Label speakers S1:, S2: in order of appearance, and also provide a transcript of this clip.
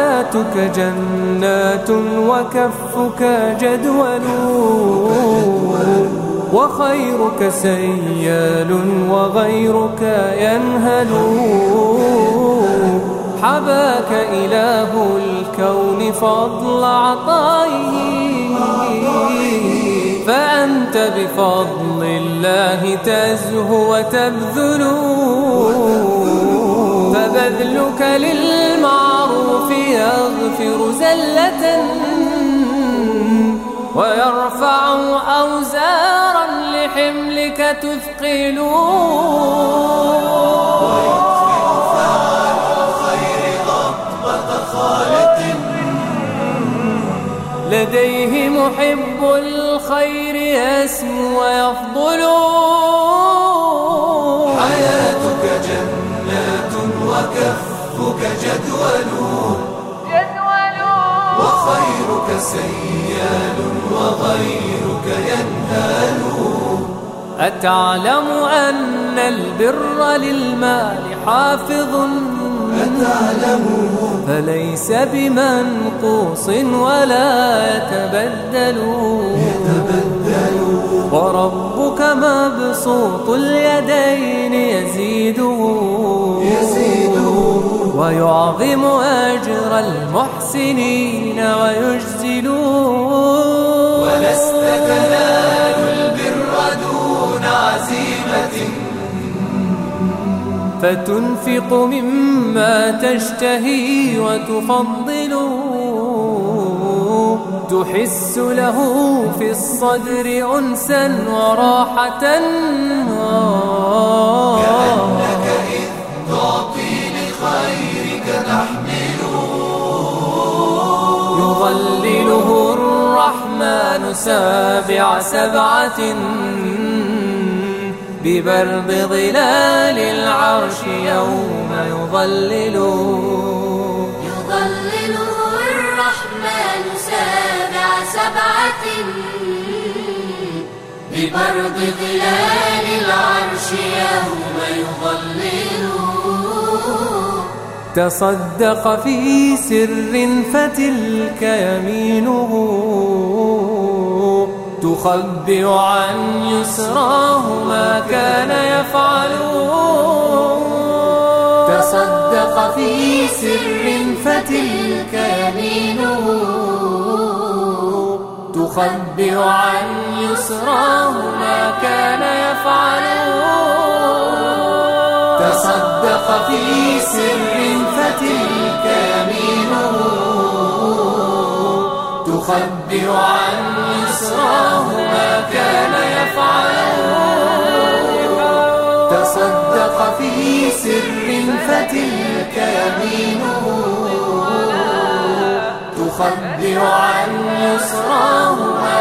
S1: حياتك جنات وكفك جدول، وخيرك سيال وغيرك ينهل. حباك إله الكون فضل عطائه، فأنت بفضل الله تزهو وتبذل. فبذلك للمعروف يغفر زلة، ويرفع أوزارا لحملك تثقل. لديه محب الخير يسمو ويفضل.
S2: حياتك جنات وكفك جدول، وخيرك سيال وغيرك ينهال.
S1: أتعلم أن البر للمال حافظ، فليس بمنقوص ولا يتبدل. وربك مبسوط اليدين يزيده، ويعظم أجر المحسنين ويجزل.
S2: ولست تنال البر دون عزيمة،
S1: فتنفق مما تشتهي وتفضل. تحس له في الصدر أنسا وراحة،
S2: كأنك إذ تعطي لخيرك تحمل.
S1: يظلله الرحمن سابع سبعة، ببرد ظلال العرش يوم يظلله.
S3: يظلله الرحمن سابع سبعة، ببرد ظلال العرش يوم يظلله.
S1: تصدق في سر فتلك يمينه، تخبئ عن يسراه ما كان يفعل. تصدق في سر فتلك يمينه، تخبئ عن يسراه ما كان يفعل. تصدق في سر فتلك يمينه، تخبئ عن يسراه ما كان يفعل. تصدق في سر فتلك يمينه، تخبئ عن يسراه ما